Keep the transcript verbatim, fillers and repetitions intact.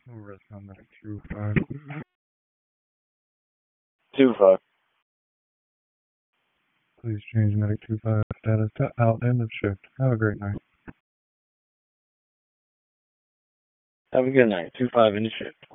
Rest on medic two five. two five. Please change medic two five status to out end of shift. Have a great night. Have a good night. two five in the shift.